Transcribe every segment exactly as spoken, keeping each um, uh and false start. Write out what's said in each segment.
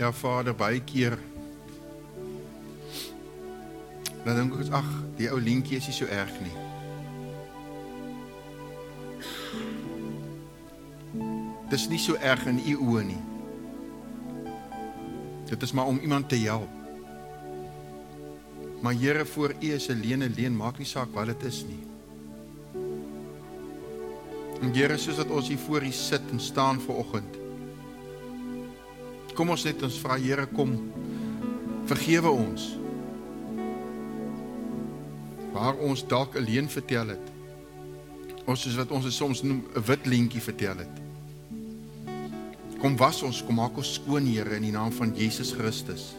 Ja, Vader, baie keer dan dink ek, ag, die ou lientjie is nie so erg nie. Dis nie so erg in u oë nie. Dit is maar om iemand te help. Maar Here, voor u is 'n leen, 'n leen, maak nie saak wat dit is nie. En Here, soos dat ons hier voor u sit en staan vanoggend, kom ons net ons vra, Here, kom, vergewe ons. Waar ons dalk 'n leuen vertel het. Ons soos wat ons het soms noem 'n wit leentjie vertel het. Kom was ons, kom maak ons skoon, Here, in die naam van Jesus Christus.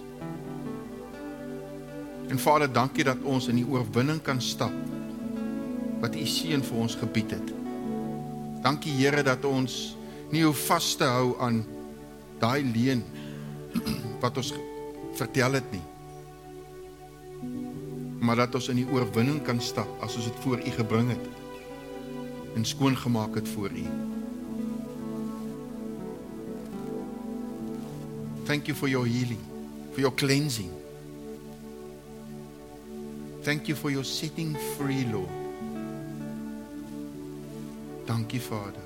En Vader, dankie dat ons in die oorwinning kan stap, wat u seun vir ons gebied het. Dankie, Here, dat ons nie hoef vas te hou aan daai leuen wat ons vertel het nie. Maar dat ons in die oorwinning kan stap, as ons dit voor u gebring het, en skoon gemaak het voor u. Thank you for your healing, for your cleansing. Thank you for your setting free, Lord. Dankie, Vader.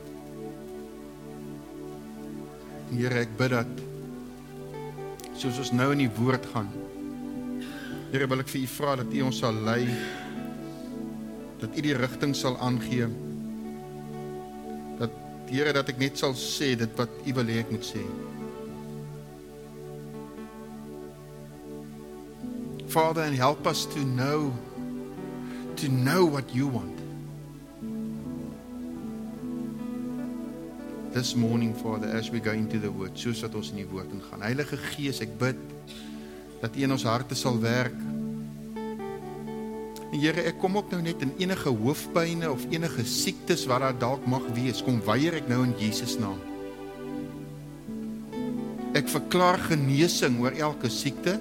Here, ek bid dat, soos ons nou in die woord gaan, Here, wil ek vir u vra dat u ons sal lei, dat u die rigting sal aangee, dat, Here, dat ek net sal sê, dit wat u wil hê ek moet sê. Father, and help us to know, to know what you want. This morning, Father, as we go into the word, soos wat ons in die woord ingaan. Heilige Gees, ek bid, dat u in ons harte sal werk. En Here, ek kom ook nou net in enige hoofpyne of enige siektes wat daar dalk mag wees, kom weier ek nou in Jesus naam. Ek verklaar genesing oor elke siekte,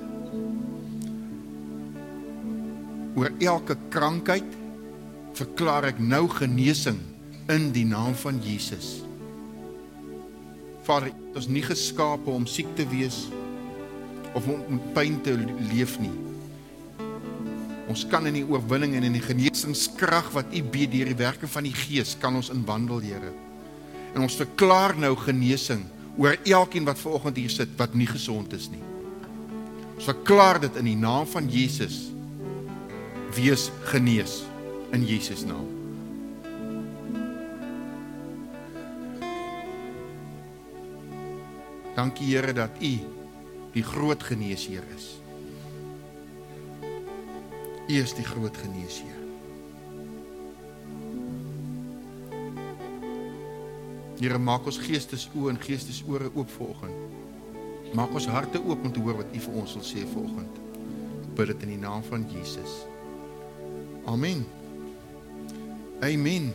oor elke krankheid, verklaar ek nou genesing in die naam van Jesus. Vader, het ons nie geskape om siek te wees, of om met pyn te leef nie. Ons kan in die oorwinning en in die genesingskrag wat u bied deur die werking van die Gees, kan ons inwandel, Here. En ons verklaar nou genesing oor elkeen wat vanoggend hier sit, wat nie gesond is nie. Ons verklaar dit in die naam van Jesus, wees genees, in Jesus naam. Dankie, Here, dat u die groot geneesheer is. U is die groot geneesheer. Here, maak ons geestesoë en geestesore oop vanoggend. Maak ons harte oop om te hoor wat u vir ons wil sê vanoggend. Ek bid dit in die naam van Jesus. Amen. Amen.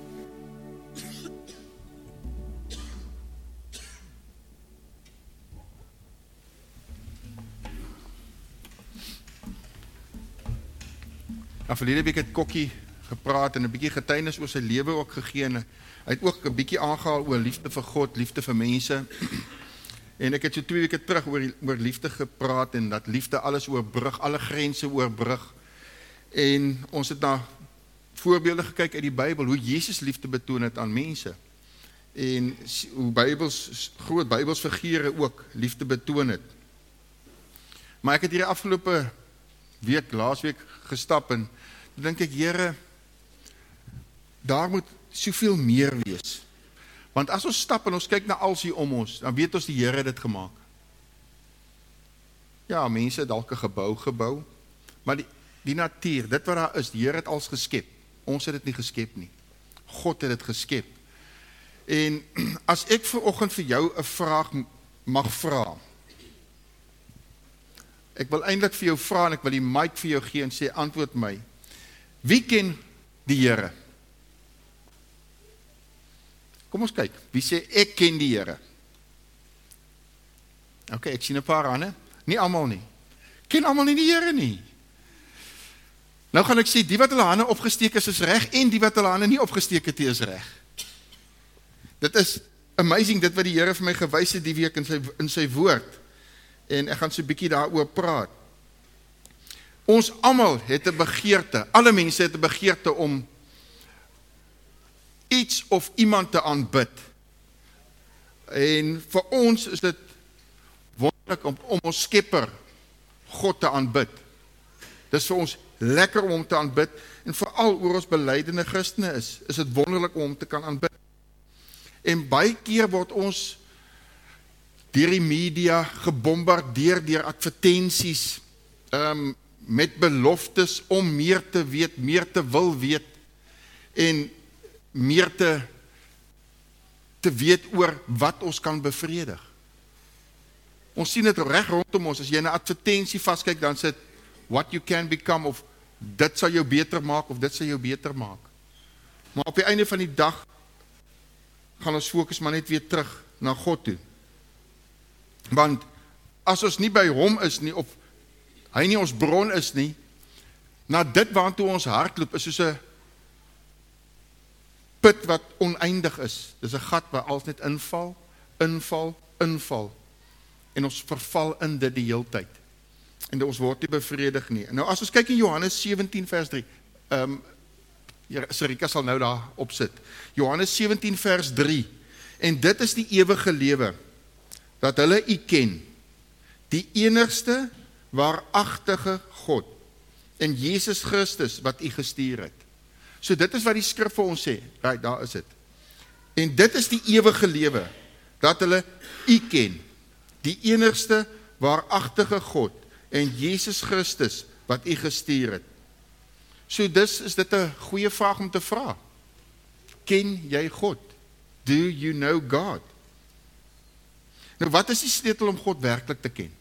Nou, verlede week het Kokkie gepraat en 'n bietjie getuienis oor sy lewe ook gegee en hy het ook 'n bietjie aangehaal oor liefde vir God, liefde vir mense. En ek het so twee weke terug oor, oor liefde gepraat en dat liefde alles oorbrug, alle grense oorbrug. En ons het na voorbeelde gekyk uit die Bybel, hoe Jesus liefde betoon het aan mense. En hoe Bybels, groot Bybelsfigure ook liefde betoon het. Maar ek het hier afgelope week, laasweek gestap en dan dink ek, Here, daar moet soveel meer wees. Want as ons stap en ons kyk na alles hier om ons, dan weet ons die Here het dit gemaak. Ja, mense dalk 'n gebou gebou, maar die, die natuur, dit wat daar is, die Here het alles geskep. Ons het dit nie geskep nie. God het dit geskep. En as ek vanoggend vir jou 'n vraag mag vra, ek wil eintlik vir jou vra en ek wil die mic vir jou gee en sê, antwoord my. Wie ken die Here? Kom ons kyk. Wie sê ek ken die Here? Ok, ek sien 'n paar hande. Nie almal nie. Ken almal nie die Here nie. Nou gaan ek sê, die wat hulle hande opgesteek is, is reg, en die wat hulle hande nie opgesteek het, is reg. Dit is amazing, dit wat die Here vir my gewys het die week in sy, in sy woord. en ek gaan so 'n bietjie daaroor praat. Ons almal het 'n begeerte, alle mense het 'n begeerte om iets of iemand te aanbid. En vir ons is dit wonderlik om, om ons Skepper, God te aanbid. Dis vir ons lekker om hom te aanbid, en veral oor ons belydende Christene is, is dit wonderlik om hom te kan aanbid. En baie keer word ons deur die media gebombardeer deur advertensies, um, met beloftes om meer te weet, meer te wil weet, en meer te, te weet oor wat ons kan bevredig. Ons sien dit reg rondom ons, as jy 'n advertensie vaskyk, dan sê dit, what you can become, of dit sal jou beter maak, of dit sal jou beter maak. Maar op die einde van die dag, gaan ons fokus maar net weer terug na God toe. Want, as ons nie by hom is nie, of hy nie ons bron is nie, na dit waartoe ons hardloop, is soos 'n put wat oneindig is. Dis 'n gat waar alles net inval, inval, inval. En ons verval in dit die hele tyd. En ons word nie bevredig nie. Nou as ons kyk in Johannes sewentien vers drie, um, Sarika sal nou daar opsit. Johannes sewentien vers drie, en dit is die ewige lewe, dat hulle U ken, die enigste waaragtige God, en Jesus Christus wat U gestuur het. So dit is wat die skrif vir ons sê, right, daar is dit. En dit is die ewige lewe, dat hulle U ken, die enigste waaragtige God, en Jesus Christus wat U gestuur het. So dis is dit 'n goeie vraag om te vra. Ken jy God? Do you know God? Nou wat is die sleutel om God werklik te ken?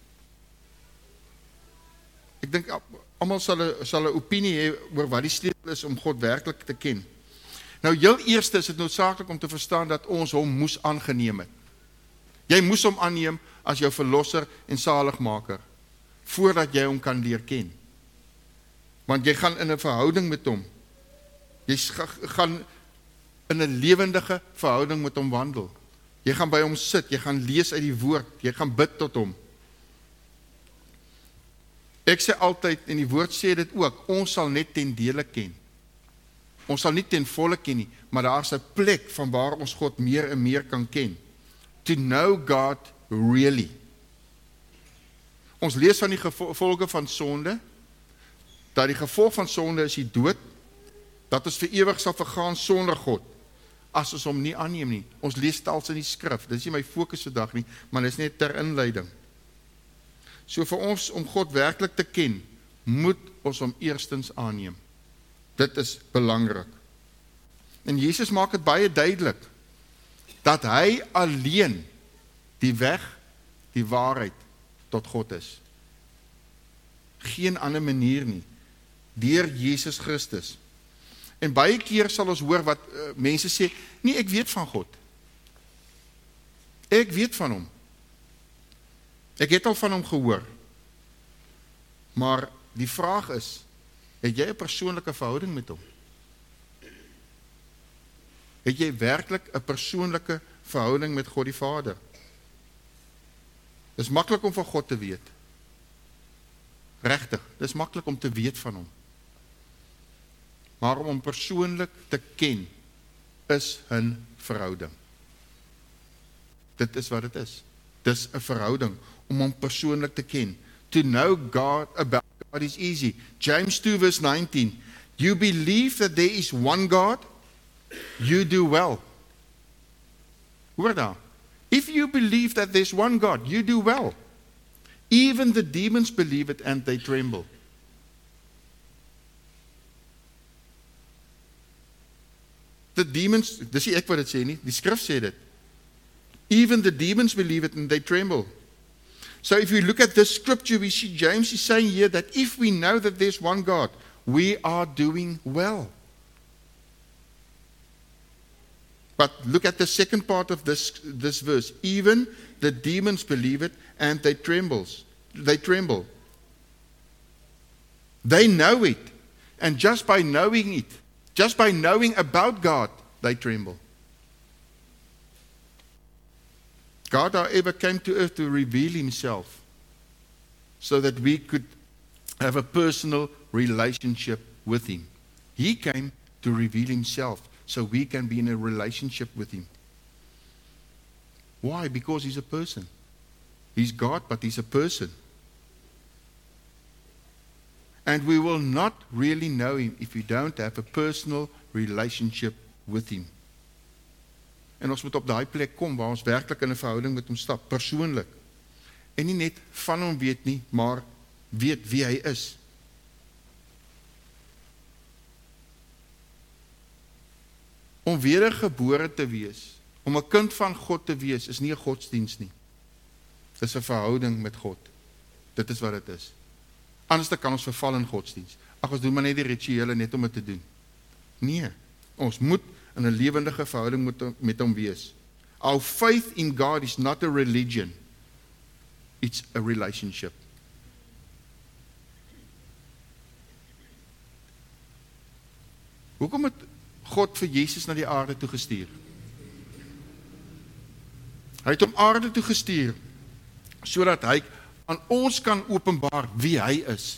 Ek dink almal sal 'n sal 'n opinie hê oor wat die sleutel is om God werklik te ken. Nou heel eerste is dit noodsaaklik om te verstaan dat ons hom moes aangeneem het. Jy moes hom aanneem as jou verlosser en saligmaker, voordat jy hom kan leer ken. Want jy gaan in 'n verhouding met hom. Jy gaan in 'n lewendige verhouding met hom wandel. Jy gaan by hom sit, jy gaan lees uit die woord, jy gaan bid tot hom. Ek sê altyd, en die woord sê dit ook, ons sal net ten dele ken. Ons sal nie ten volle ken nie, maar daar is 'n plek van waar ons God meer en meer kan ken. To know God really. Ons lees van die gevolge van sonde, dat die gevolg van sonde is die dood, dat ons vir ewig sal vergaan sonder God, as ons hom nie aanneem nie. Ons lees tals in die skrif, dit is nie my fokus vandag nie, maar dit is net ter inleiding. So vir ons om God werklik te ken, moet ons hom eerstens aanneem. Dit is belangrik. En Jesus maak dit baie duidelik, dat hy alleen die weg, die waarheid tot God is. Geen ander manier nie, deur Jesus Christus. En baie keer sal ons hoor wat uh, mense sê, nee, ek weet van God. Ek weet van hom. Ek het al van hom gehoor. Maar die vraag is, het jy 'n persoonlike verhouding met hom? Het jy werklik 'n persoonlike verhouding met God die Vader? Dit is maklik om van God te weet. Regtig, dit is maklik om te weet van hom. Maar om hom persoonlik te ken, is 'n verhouding. Dit is wat dit is. Dit is 'n verhouding, om hom persoonlik te ken. To know God about God is easy. James two verse nineteen. You believe that there is one God, you do well. Hoor daar. If you believe that there's one God, you do well. Even the demons believe it and they tremble. The demons, dis nie ek wat dit sê nie, die skrif sê dit. Even the demons believe it and they tremble. So if we look at this scripture, we see James is saying here that if we know that there's one God, we are doing well. But look at the second part of this, this verse. Even the demons believe it and they trembles. They tremble. They know it. And just by knowing it, just by knowing about God, they tremble. God, however, came to earth to reveal himself. so that we could have a personal relationship with him. He came to reveal himself, so we can be in a relationship with him. Why? Because he's a person. He's God, but he's a person. And we will not really know him if we don't have a personal relationship with him. En ons moet op daai plek kom waar ons werklik in 'n verhouding met hom stap, persoonlik. En nie net van hom weet nie, maar weet wie hy is. Om wedergebore te wees, om 'n kind van God te wees, is nie 'n godsdiens nie. Dit is 'n verhouding met God. Dit is wat dit is. Anders kan ons verval in godsdiens. Ag, ons doen maar net die rituele net om dit te doen. Nee, ons moet in 'n lewendige verhouding met, met hom wees. Our faith in God is not a religion. It's a relationship. Hoekom het God vir Jesus na die aarde toe gestuur? Hy het hom aarde toe gestuur, sodat hy aan ons kan openbaar wie hy is.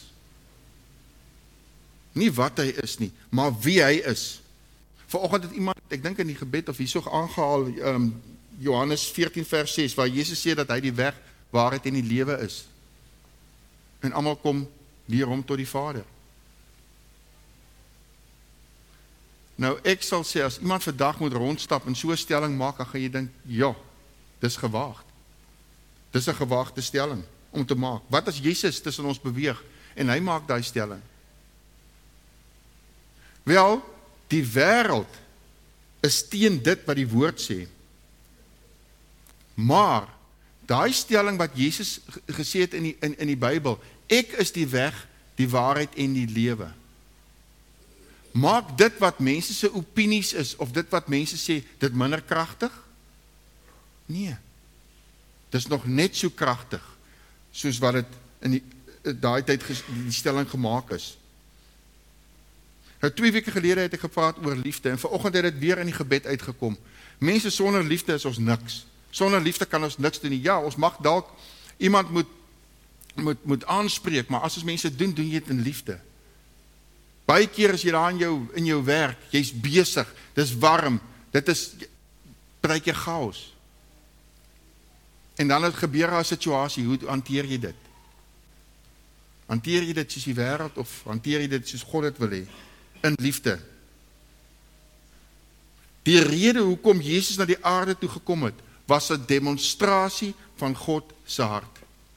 Nie wat hy is nie, maar wie hy is. Vanoggend het iemand, ek dink in die gebed of hierso aangehaal, um, Johannes veertien vers ses, waar Jesus sê dat hy die weg, waarheid en die lewe is. En almal kom deur hom tot die Vader. Nou ek sal sê, as iemand vandag moet rondstap en so 'n stelling maak, dan gaan jy dink, ja, dis gewaagd. Dis 'n gewaagde stelling om te maak. Wat as Jesus tussen ons beweeg en hy maak daai stelling? Wel, die wêreld is teen dit wat die woord sê. Maar daai stelling wat Jesus gesê het in die in in die Bybel, ek is die weg, die waarheid en die lewe. Maak dit wat mense se opinies is of dit wat mense sê, dit minder kragtig? Nee. Dis nog net so kragtig soos wat dit in die daai tyd die stelling gemaak is. Nou twee weke gelede het ek gepraat oor liefde en vanoggend het dit weer in die gebed uitgekom. Mense sonder liefde is ons niks. Sonder liefde kan ons niks doen nie. Ja, ons mag dalk iemand moet moet moet aanspreek, maar as ons mense doen, doen jy dit in liefde. Baie keer as jy daar in jou in jou werk, jy's besig, dis warm, dit is bereik jy chaos. En dan het gebeur 'n situasie, hoe hanteer jy dit? Hanteer jy dit soos die wêreld of hanteer jy dit soos God dit wil hê? In liefde. Die rede hoekom Jesus na die aarde toe gekom het, was 'n demonstrasie van God se hart.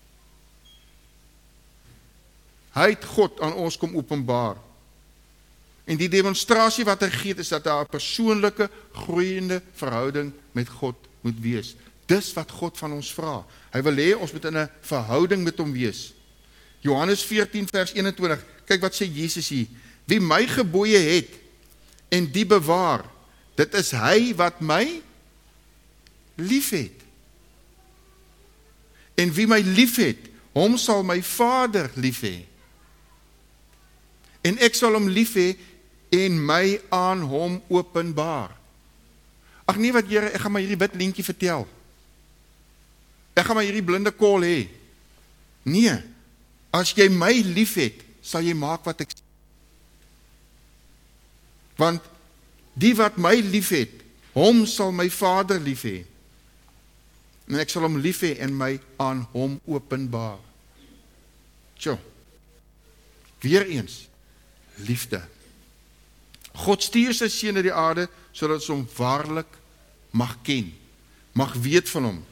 Hy het God aan ons kom openbaar. En die demonstrasie wat hy gee, is dat daar 'n persoonlike, groeiende verhouding met God moet wees. Dis wat God van ons vra. Hy wil hê ons moet in 'n verhouding met hom wees. Johannes veertien vers eenentwintig, kyk wat sê Jesus hier. Wie my gebooie het en die bewaar, dit is hy wat my lief het. En wie my lief het, hom sal my Vader lief hê. En ek sal hom lief hê en my aan hom openbaar. Ag nee wat Here, ek gaan maar hierdie wit lintjie vertel. Ek gaan maar hierdie blinde kol hê. Nee, as jy my lief het, sal jy maak wat ek sê. Want die wat my lief het, hom sal my Vader lief hê. En ek sal hom lief hê en my aan hom openbaar. Tjo, weer eens, liefde. God stuur sy seun na die aarde, sodat ons hom waarlik mag ken, mag weet van hom.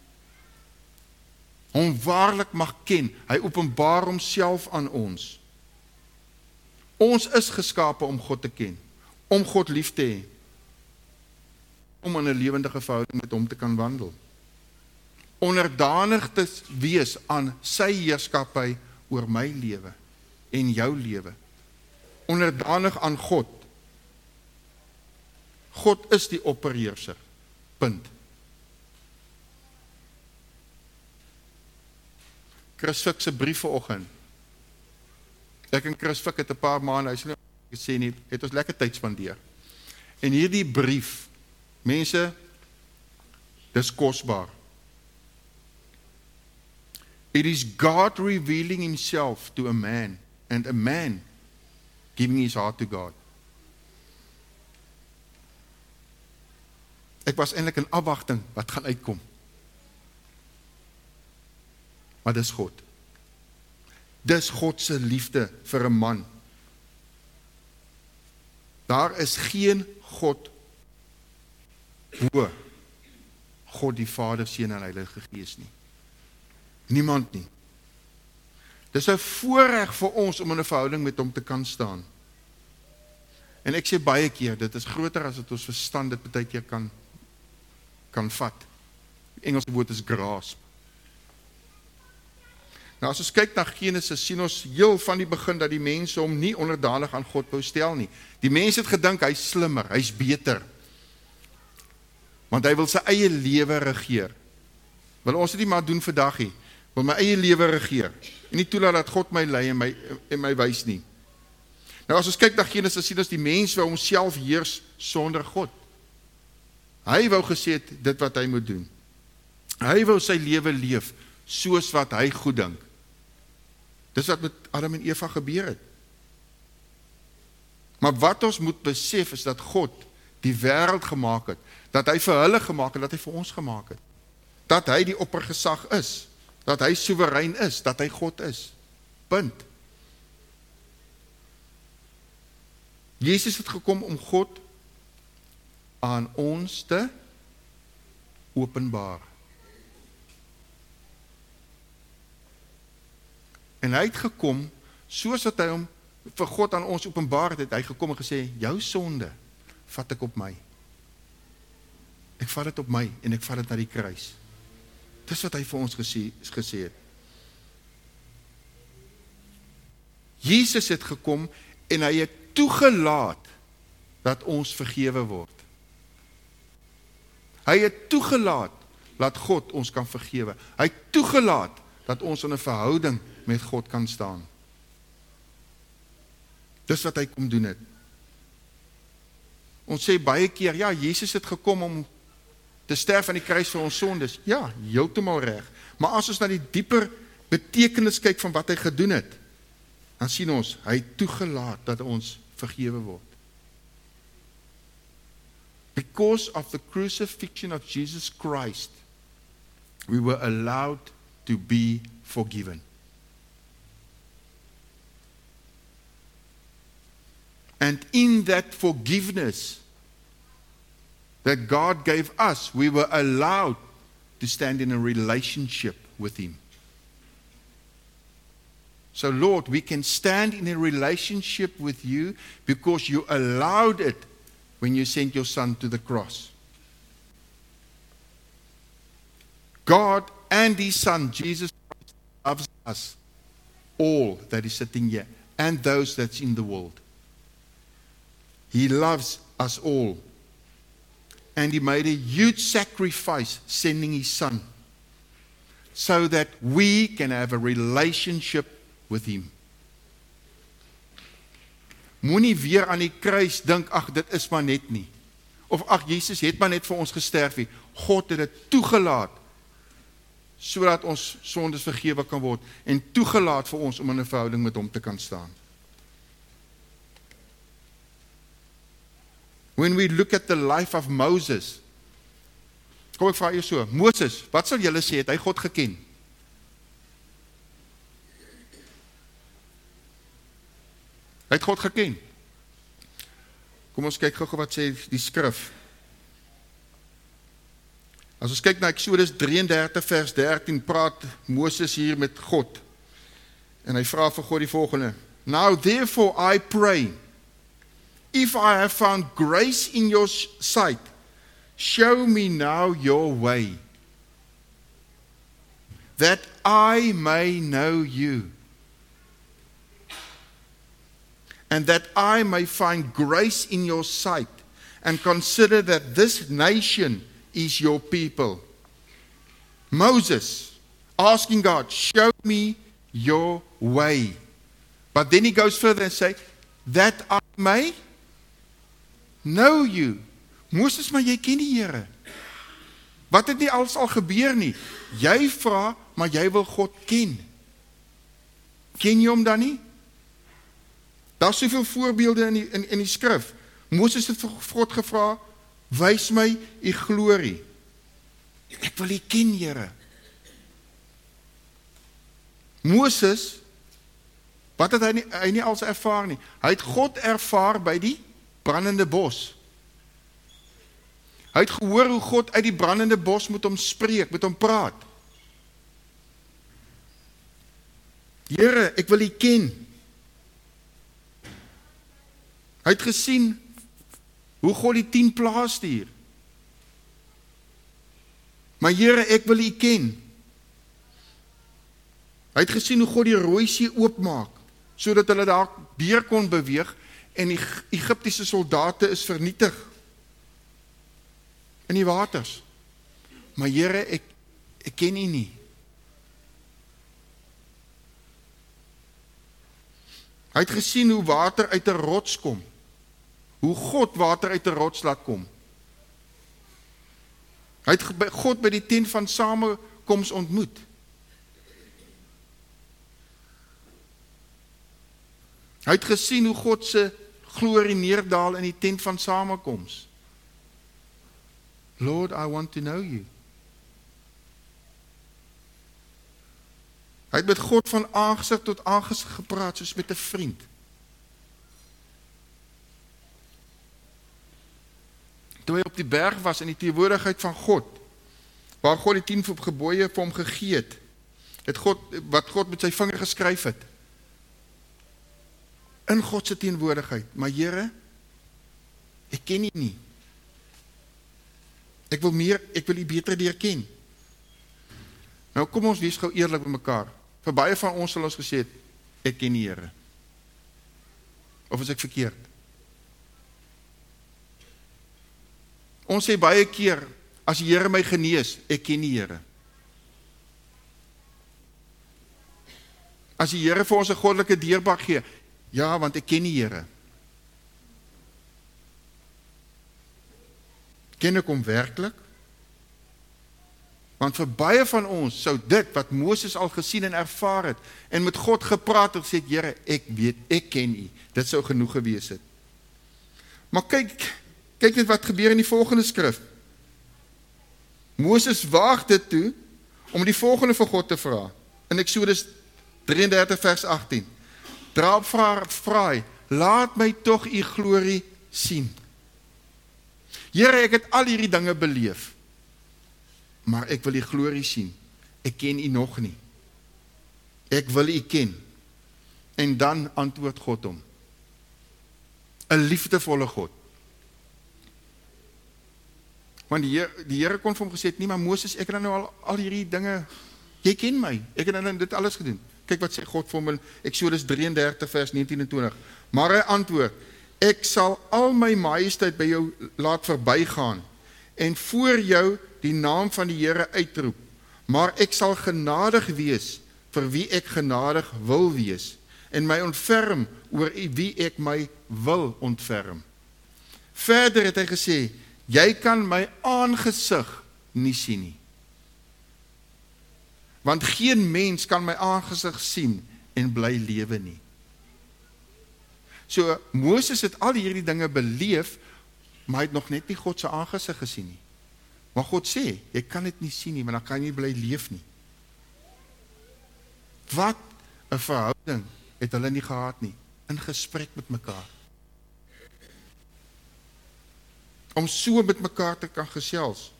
Hom waarlik mag ken, hy openbaar homself aan ons. Ons is geskape om God te ken, om God lief te hê, om in 'n lewendige verhouding met hom te kan wandel. Onderdanig te wees aan sy heerskappy oor my lewe en jou lewe. Onderdanig aan God. God is die opperheerser. Punt. Chris Fik se brief vanoggend. Ek en Chris Fik het 'n paar maande, hy sê nie gesê nie, het ons lekker tyd spandeer. En hierdie brief, mense, dis kosbaar. It is God revealing himself to a man, and a man giving his heart to God. Ek was eintlik in afwagting wat gaan uitkom. Maar dis God. Dis God se liefde vir 'n man. Daar is geen God bo God die Vader, Seun en Heilige Gees nie. Niemand nie. Dis 'n voorreg vir ons om in 'n verhouding met hom te kan staan. En ek sê baie keer, dit is groter as wat ons verstand dit baie keer kan kan vat. Die Engelse woord is grasp. Nou as ons kyk na Genesis, sien ons heel van die begin dat die mense hom nie onderdanig aan God wou stel nie. Die mense het gedink hy's slimmer, hy's beter. Want hy wil sy eie lewe regeer. Wil ons dit nie maar doen vandag nie. Wil my eie lewe regeer. En nie toelaat dat God my lei en my, en my wys nie. Nou as ons kyk na Genesis, sien ons die mens wou homself heers sonder God. Hy wou gesê het dit wat hy moet doen. Hy wou sy lewe leef soos wat hy goed dink. Dis wat met Adam en Eva gebeur het. Maar wat ons moet besef is dat God die wêreld gemaak het, dat hy vir hulle gemaak het, dat hy vir ons gemaak het. Dat hy die oppergesag is, dat hy soewerein is, dat hy God is. Punt. Jesus het gekom om God aan ons te openbaar. En hy het gekom, soos wat hy hom vir God aan ons openbaar het, het hy gekom en gesê, jou sonde vat ek op my. Ek vat dit op my en ek vat dit na die kruis. Dis wat hy vir ons gesê, gesê het. Jesus het gekom en hy het toegelaat dat ons vergewe word. Hy het toegelaat dat God ons kan vergewe. Hy het toegelaat dat ons in 'n verhouding met God kan staan. Dis wat hy kom doen het. Ons sê baie keer, ja, Jesus het gekom om te sterf aan die kruis vir ons sondes. Ja, heeltemal reg. Maar as ons na die dieper betekenis kyk van wat hy gedoen het, dan sien ons, hy het toegelaat dat ons vergewe word. Because of the crucifixion of Jesus Christ, we were allowed to be forgiven. And in that forgiveness that God gave us, we were allowed to stand in a relationship with Him. So Lord, we can stand in a relationship with you because you allowed it when you sent your Son to the cross. God and His Son, Jesus Christ, loves us, all that is sitting here, and those that's in the world. He loves us all. And He made a huge sacrifice sending His Son so that we can have a relationship with Him. Moenie weer aan die kruis dink, ag dit is maar net nie. Of ag Jesus het maar net vir ons gesterf nie. God het dit toegelaat sodat ons sondes vergewe kan word en toegelaat vir ons om in 'n verhouding met hom te kan staan. When we look at the life of Moses, kom ek vra jou so, Moses, wat sal julle sê, het hy God geken? Hy het God geken. Kom ons kyk gou-gou wat sê die skrif. As ons kyk na Eksodus drieëndertig vers dertien, praat Moses hier met God. En hy vra vir God die volgende: Now therefore I pray, if I have found grace in your sight, show me now your way, that I may know you, and that I may find grace in your sight, and consider that this nation is your people. Moses asking God, show me your way. But then he goes further and say, that I may know you. Moses, maar jy ken die Here. Wat het nie alles al gebeur nie? Jy vra maar jy wil God ken. Ken jy hom dan nie? Daar is soveel voorbeelde in die, in, in die skrif. Moses het vir God gevra, wys my u glorie. Ek wil u ken, Here. Moses, wat het hy nie, hy nie als ervaar nie? Hy het God ervaar by die brandende bos. Hy het gehoor hoe God uit die brandende bos met hom spreek, met hom praat. Here, ek wil u ken. Hy het gesien hoe God die tien plaae stuur. Maar Here, ek wil u ken. Hy het gesien hoe God die Rooi See oopmaak, sodat hulle daar deur kon beweeg en die Egiptiese soldate is vernietig in die waters. Maar Here, ek, ek ken u nie. Hy het gesien hoe water uit 'n rots kom. Hoe God water uit 'n rots laat kom. Hy het God by die tent van samekoms ontmoet. Hy het gesien hoe God se glorie neerdaal in die tent van samekoms. Lord, I want to know you. Hy het met God van aangesig tot aangesig gepraat, soos met 'n vriend. Toe hy op die berg was in die teenwoordigheid van God, waar God die tien gebooie vir hom gegee het, het God, wat God met sy vinger geskryf het, in God se teenwoordigheid. Maar Here, ek ken u nie. Ek wil meer, ek wil u beter leer ken. Nou kom ons wees gou eerlik met mekaar. Vir baie van ons sal ons gesê het, ek ken die Here. Of is ek verkeerd? Ons sê baie keer, as die Here my genees, ek ken die Here. As die Here vir ons 'n goddelike deurbraak gee, ja, want ek ken die Here. Ken ek hom werklik? Want vir baie van ons sou dit wat Moses al gesien en ervaar het, en met God gepraat het, sê, Here, ek weet, ek ken u. Dit sou genoeg gewees het. Maar kyk, kyk net wat gebeur in die volgende skrif. Moses waag dit toe, om die volgende vir God te vra. In Eksodus drieëndertig vers agttien. Daarop vra, vra hy, laat my tog u glorie sien. Here, ek het al hierdie dinge beleef, maar ek wil u glorie sien. Ek ken u nog nie. Ek wil u ken. En dan antwoord God hom. 'n liefdevolle God. Want die Here, die Here kon vir hom gesê het, nee, maar Moses, ek het nou al, al hierdie dinge, jy ken my, ek het nou dit alles gedoen. Kyk wat sê God vir hom in Eksodus drieëndertig vers negentien en twintig. Maar hy antwoord, ek sal al my majesteit by jou laat verbygaan en voor jou die naam van die Here uitroep. Maar ek sal genadig wees vir wie ek genadig wil wees en my ontferm oor wie ek my wil ontferm. Verder het hy gesê, jy kan my aangesig nie sien nie. Want geen mens kan my aangesig sien en bly lewe nie. So, Moses het al hierdie dinge beleef, maar hy het nog net nie God se aangesig gesien nie. Maar God sê, jy kan dit nie sien nie, maar dan kan jy nie bly leef nie. Wat 'n verhouding het hulle nie gehad nie, in gesprek met mekaar. Om so met mekaar te kan gesels.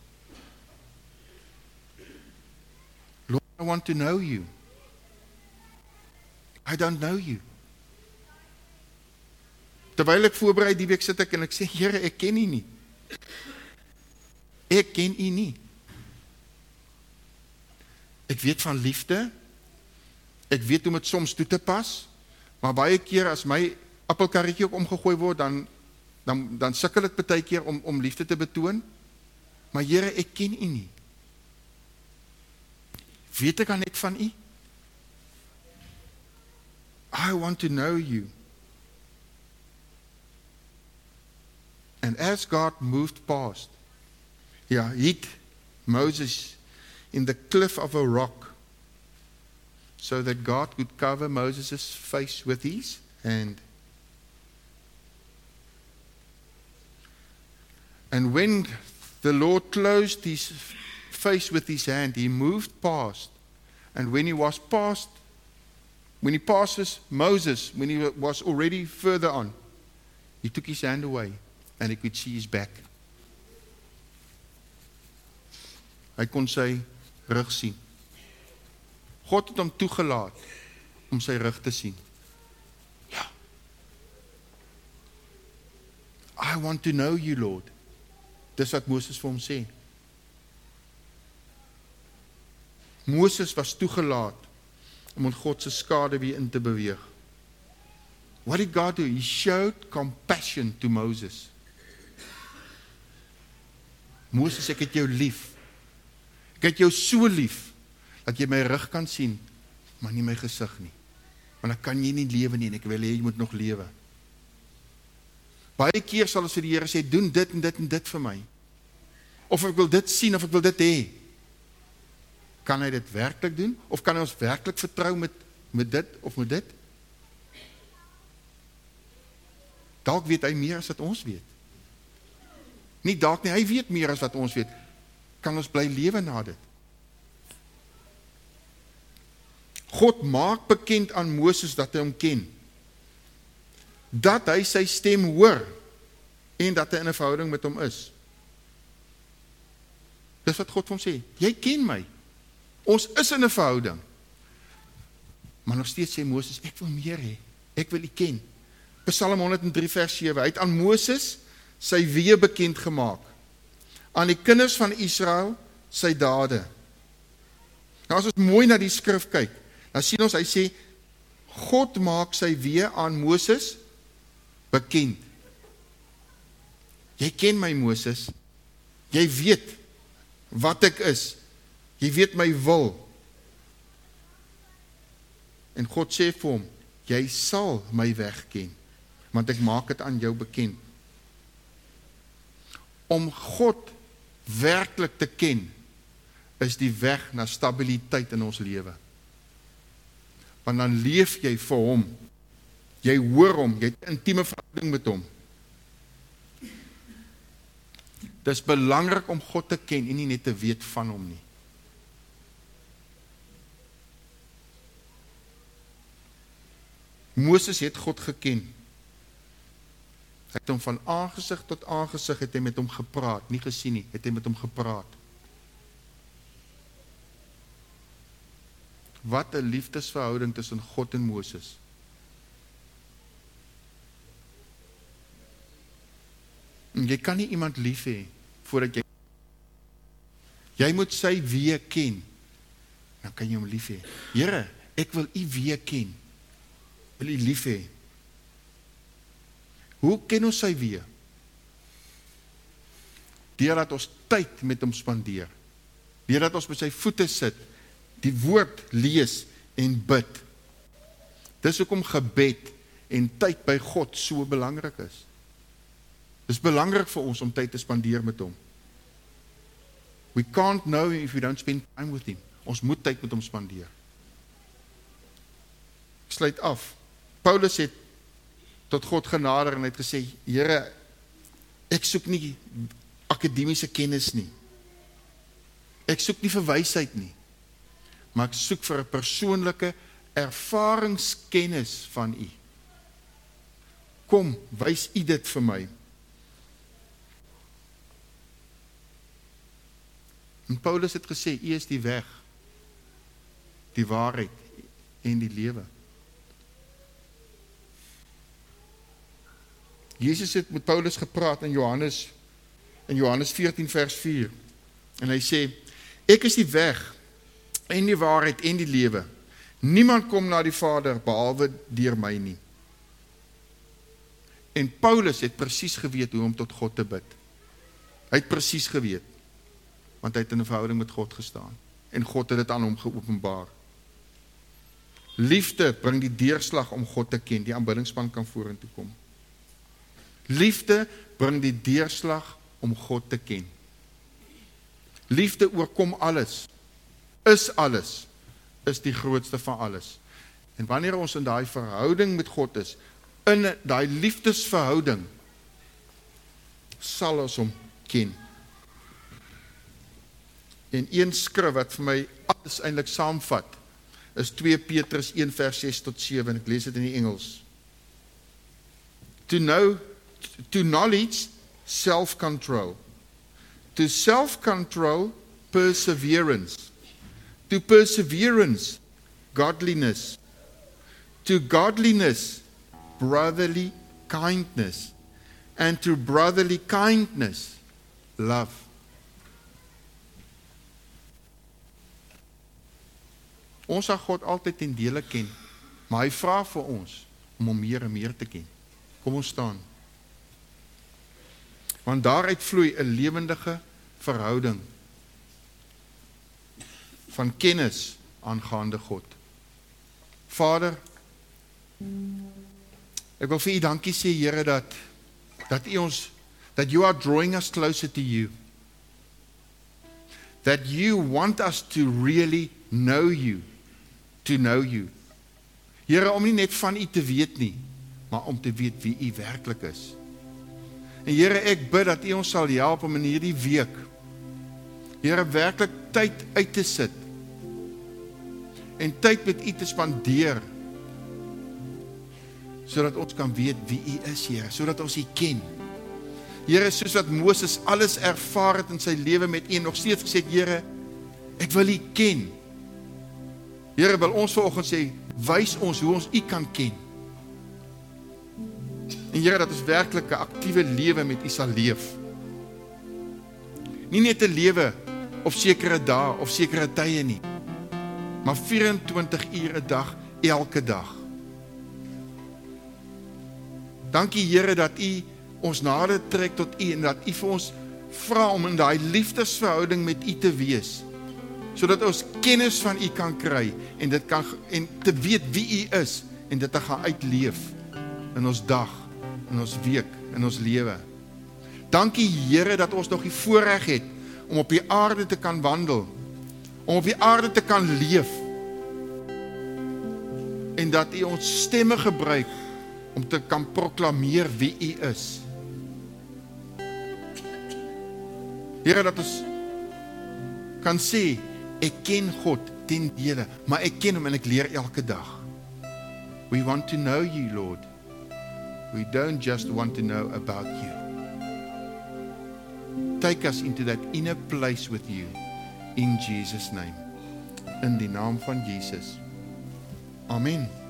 Lord, I want to know you. I don't know you. Terwyl ek voorberei die week sit ek en ek sê, Here, ek ken u nie. Ek ken u nie. Ek weet van liefde. Ek weet hoe om dit soms toe te pas. Maar baie keer as my appelkarretjie ook omgegooi word, dan dan dan sukkel ek baie keer om om liefde te betoon. Maar Here, ek ken u nie. Weet ek al net van u? I want to know you. And as God moved past, yeah, hid Moses in the cliff of a rock so that God could cover Moses' face with his hand. And when the Lord closed his face with his hand, he moved past. And when he was past, when he passes Moses, when he was already further on, he took his hand away and he could see his back. Hy kon sy rug sien. God het hom toegelaat om sy rug te sien. Ja. I want to know you, Lord. Dis wat Moses vir hom sê. Moses was toegelaat om in God se skade weer in te beweeg. What did God do? He showed compassion to Moses. Moses, ek het jou lief. Ek het jou so lief, dat jy my rug kan sien, maar nie my gesig nie. Want dan kan jy nie lewe nie, en ek wil hê jy moet nog lewe. Baie keer sal ons vir die Here sê, doen dit en dit en dit vir my. Of ek wil dit sien, of ek wil dit hê. Kan hy dit werklik doen? Of kan hy ons werklik vertrou met, met dit of met dit? Dalk weet hy meer as wat ons weet. Nie dalk nie, hy weet meer as wat ons weet. Kan ons bly lewe na dit? God maak bekend aan Moses dat hy hom ken. Dat hy sy stem hoor en dat hy in 'n verhouding met hom is. Dis wat God vir hom sê. Jy ken my. Ons is in 'n verhouding. Maar nog steeds sê Moses, ek wil meer hê. Ek wil U ken. Psalm honderd en drie vers sewe. Hy het aan Moses sy weë bekend gemaak. Aan die kinders van Israel sy dade. Nou as ons mooi na die skrif kyk, dan sien ons, hy sê, God maak sy weë aan Moses bekend. Jy ken my, Moses. Jy weet wat ek is. Jy weet my wil. En God sê vir hom, jy sal my weg ken, want ek maak dit aan jou bekend. Om God werklik te ken, is die weg na stabiliteit in ons lewe. Want dan leef jy vir hom. Jy hoor hom, jy het 'n intieme verhouding met hom. Dit is belangrik om God te ken en nie net te weet van hom nie. Moses het God geken. Hy het hom van aangesig tot aangesig, het hy met hom gepraat, nie gesien nie, het hy met hom gepraat. Wat 'n liefdesverhouding tussen God en Moses. En jy kan nie iemand lief hê voordat jy jy moet sy weë ken. Dan kan jy hom lief hê. Here, ek wil U weë ken. Wil U lief hê. Hoe ken ons sy weë? Deurdat ons tyd met hom spandeer. Deurdat ons by sy voete sit, die woord lees en bid. Dis hoekom gebed en tyd by God so belangrik is. Dis belangrik vir ons om tyd te spandeer met hom. We can't know him if we don't spend time with him. Ons moet tyd met hom spandeer. Ek sluit af. Paulus het tot God genader en het gesê, Here, ek soek nie akademiese kennis nie. Ek soek nie vir wysheid nie. Maar ek soek vir 'n persoonlike ervaringskennis van U. Kom, wys U dit vir my. En Paulus het gesê, U is die weg, die waarheid en die lewe. Jesus het met Paulus gepraat in Johannes, in Johannes veertien vers vier. En hy sê, ek is die weg en die waarheid en die lewe. Niemand kom na die Vader behalwe deur my nie. En Paulus het presies geweet hoe om tot God te bid. Hy het presies geweet, want hy het in 'n verhouding met God gestaan. En God het dit aan hom geopenbaar. Liefde bring die deurslag om God te ken. Die aanbiddingspan kan vorentoe kom. Liefde bring die deurslag om God te ken. Liefde oorkom alles, is alles, is die grootste van alles. En wanneer ons in daai verhouding met God is, in daai liefdesverhouding, sal ons hom ken. En een skrif wat vir my alles eintlik saamvat, is twee Petrus een vers ses tot sewe, en ek lees dit in die Engels. To know, to knowledge, self-control. To self-control, perseverance. To perseverance, godliness. To godliness, brotherly kindness. And to brotherly kindness, love. Ons sal God altyd ten dele ken, maar hy vra vir ons om hom meer en meer te ken. Kom ons staan. Want daaruit vloei 'n lewendige verhouding van kennis aangaande God. Vader, ek wil vir U dankie sê, Here, dat dat U ons that you are drawing us closer to you. That you want us to really know you, to know you. Here, om nie net van U te weet nie, maar om te weet wie U werklik is. En Here, ek bid dat U ons sal help om in hierdie week, Here, werklik tyd uit te sit, en tyd met U te spandeer, sodat ons kan weet wie U is, Here, sodat ons U ken. Here, soos wat Moses alles ervaar het in sy lewe met U, en nog steeds gesê, Here, ek wil U ken. Here, wil ons vanoggend sê, wys ons hoe ons U kan ken. En Here, dat ons werklik 'n aktiewe lewe met U sal leef. Nie net 'n lewe op sekere dae of sekere tye nie, maar vyf-en-twintig uur 'n dag, elke dag. Dankie Here dat U ons nader trek tot U en dat U vir ons vra om in daai liefdesverhouding met U te wees, sodat ons kennis van U kan kry en dit kan en te weet wie U is en dit te gaan uitleef in ons dag, in ons week, in ons lewe. Dankie Here dat ons nog die voorreg het om op die aarde te kan wandel, om op die aarde te kan leef, en dat U ons stemme gebruik om te kan proklameer wie U is. Here, dat ons kan sê, ek ken God ten dele, maar ek ken hom en ek leer elke dag. We want to know you, Lord. We don't just want to know about you. Take us into that inner place with you, in Jesus' name. In die naam van Jesus. Amen.